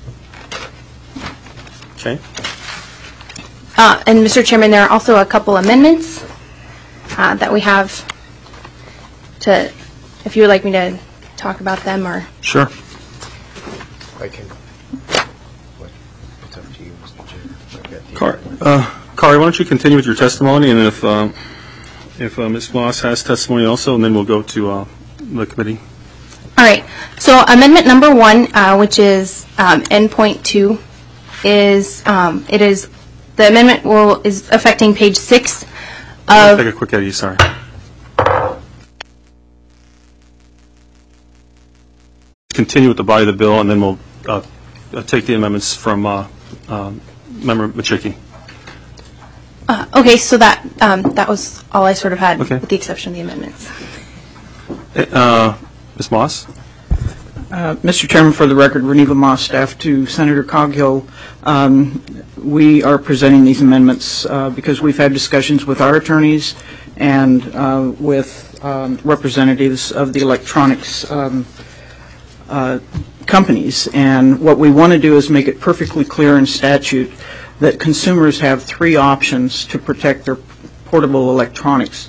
Okay. And Mr. Chairman, there are also a couple amendments that we have to, if you would like me to talk about them or. Sure. I can. It's up to you, Mr. Chair. Kari, why don't you continue with your testimony, and if Ms. Moss has testimony also, and then we'll go to the committee. All right. So amendment number 1, which is N.2, is the amendment is affecting page 6 of. Take a quick edit, sorry. Continue with the body of the bill, and then we'll take the amendments from Member Machicki. Okay, so that was all I sort of had, okay, with the exception of the amendments. Ms. Moss? Mr. Chairman, for the record, Reneva Moss, staff to Senator Coghill. We are presenting these amendments because we've had discussions with our attorneys and with representatives of the electronics companies. And what we want to do is make it perfectly clear in statute that consumers have 3 options to protect their portable electronics.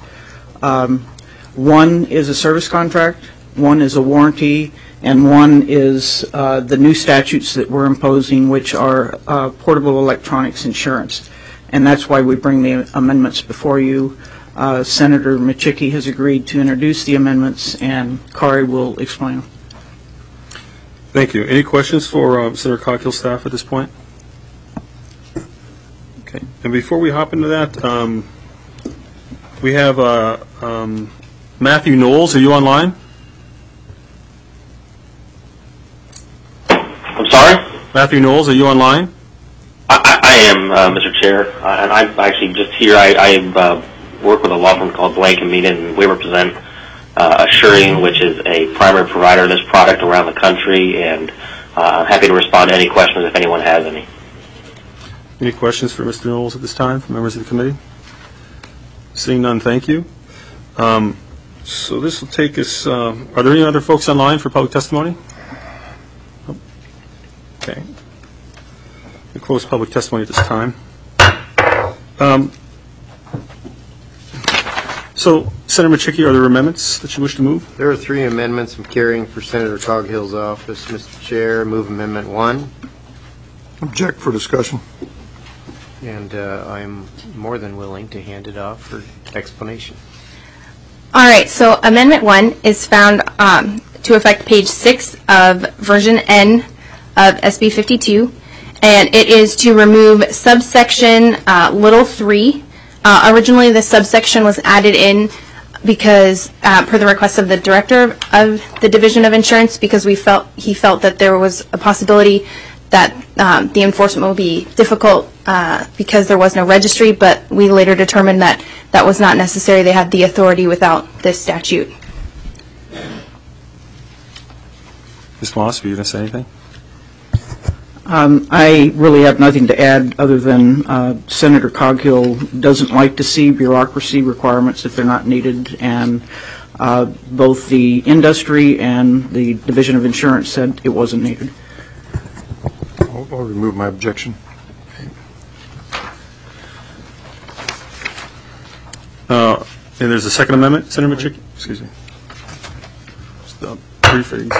One is a service contract, one is a warranty, and one is the new statutes that we're imposing, which are portable electronics insurance. And that's why we bring the amendments before you. Senator Machicki has agreed to introduce the amendments, and Kari will explain them. Thank you. Any questions for Senator Coghill's staff at this point? Okay. And before we hop into that, we have Matthew Knowles. Are you online? I'm sorry? Matthew Knowles, are you online? I am, Mr. Chair. And I'm actually just here. I work with a law firm called Blank & Meaden, and we represent Assuring, which is a primary provider of this product around the country, and I'm happy to respond to any questions if anyone has any. Any questions for Mr. Knowles at this time from members of the committee? Seeing none, thank you. So this will take us, are there any other folks online for public testimony? Okay. We'll close public testimony at this time. So, Senator Machicki, are there amendments that you wish to move? There are 3 amendments I'm carrying for Senator Coghill's office, Mr. Chair. Move Amendment 1. Object for discussion. And I'm more than willing to hand it off for explanation. All right, so Amendment 1 is found to affect page 6 of version N of SB 52, and it is to remove subsection little 3. Originally, this subsection was added in because, per the request of the director of the Division of Insurance, because he felt that there was a possibility that the enforcement would be difficult because there was no registry, but we later determined that that was not necessary. They had the authority without this statute. Ms. Moss, were you going to say anything? I really have nothing to add other than Senator Coghill doesn't like to see bureaucracy requirements if they're not needed, and both the industry and the Division of Insurance said it wasn't needed. I'll remove my objection. And there's a second amendment, Senator Machicki? Excuse me. Just three things.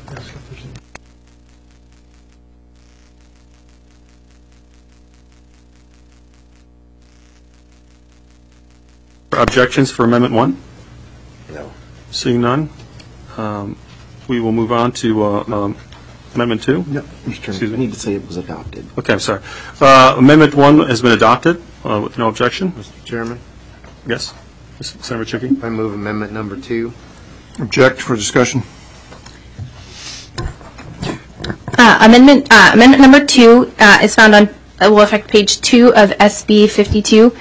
Objections for Amendment 1? No. Seeing none, we will move on to Amendment 2. No, Mr. Chairman, I need to say it was adopted. Okay, I'm sorry. Amendment 1 has been adopted with no objection. Mr. Chairman? Yes? Senator Machicki? I move Amendment Number 2. Object for discussion. Amendment Number 2 is found on, will affect page 2 of SB 52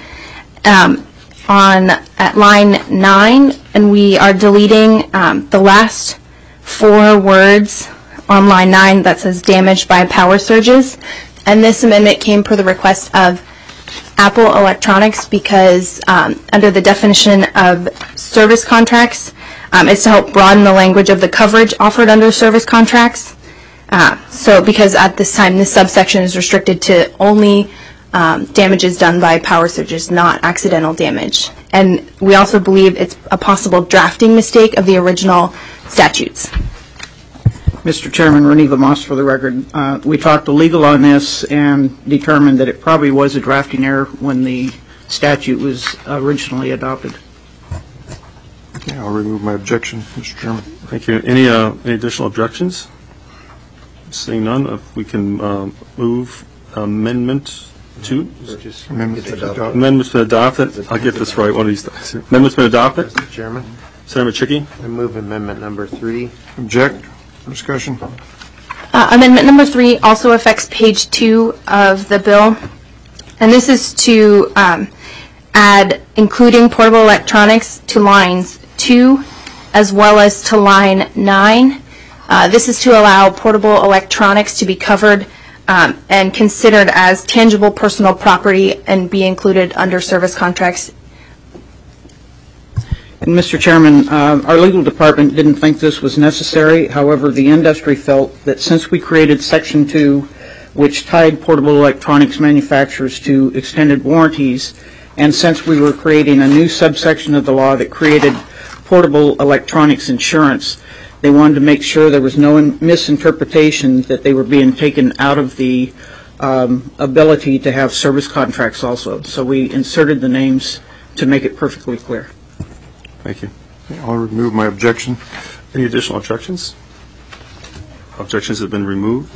at line 9, and we are deleting the last 4 words on line 9 that says damaged by power surges. And this amendment came per the request of Apple Electronics because under the definition of service contracts, it's to help broaden the language of the coverage offered under service contracts. So because at this time this subsection is restricted to only damages done by power surges, not accidental damage. And we also believe it's a possible drafting mistake of the original statutes. Mr. Chairman, Reneva Moss for the record. We talked to legal on this and determined that it probably was a drafting error when the statute was originally adopted. Okay, I'll remove my objection, Mr. Chairman. Thank you. Any additional objections? Seeing none, if we can move Amendment 2. Amendment's been adopted. I'll get this right one of these days. Amendment's been adopted. Mr. Chairman? Senator Machicki? I move Amendment Number 3. Object for discussion. Amendment Number 3 also affects page 2 of the bill, and this is to add including portable electronics to lines 2 as well as to line 9. This is to allow portable electronics to be covered and considered as tangible personal property and be included under service contracts. And Mr. Chairman, our legal department didn't think this was necessary. However, the industry felt that since we created Section 2, which tied portable electronics manufacturers to extended warranties, and since we were creating a new subsection of the law that created portable electronics insurance, they wanted to make sure there was no misinterpretation that they were being taken out of the ability to have service contracts also. So we inserted the names to make it perfectly clear. Thank you. I'll remove my objection. Any additional objections? Objections have been removed.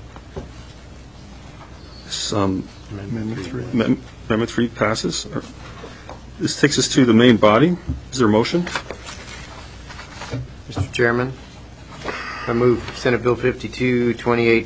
Amendment 3. Amendment 3 passes. This takes us to the main body. Is there a motion? Mr. Chairman, I move Senate Bill 52,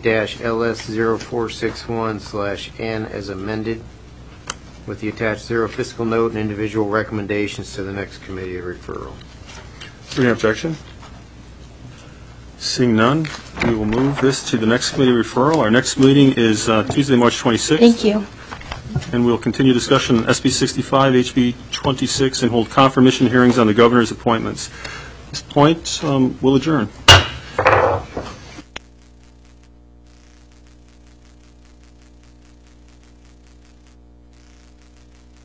28-LS0461/N as amended, with the attached zero fiscal note and individual recommendations to the next committee of referral. Any objection? Seeing none, we will move this to the next committee referral. Our next meeting is Tuesday, March 26th. Thank you. and we'll continue discussion on SB 65, HB 26, and hold confirmation hearings on the governor's appointments. At this point, we'll adjourn.